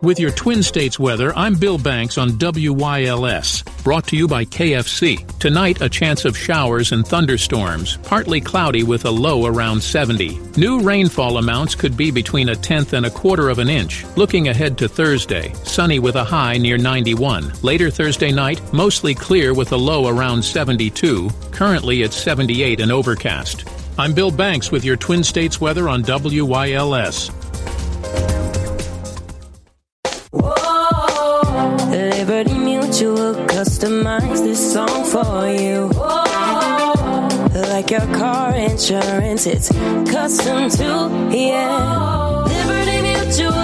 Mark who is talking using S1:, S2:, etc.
S1: With your Twin States weather, I'm Bill Banks on WYLS. Brought to you by KFC. Tonight, a chance of showers and thunderstorms, partly cloudy with a low around 70. New rainfall amounts could be between 1/10 and 1/4 of an inch. Looking ahead to Thursday, sunny with a high near 91. Later Thursday night, mostly clear with a low around 72. Currently, it's 78 and overcast. I'm Bill Banks with your Twin States weather on WYLS.
S2: Liberty Mutual customized this song for you. Like your car insurance, it's custom too, yeah. Liberty Mutual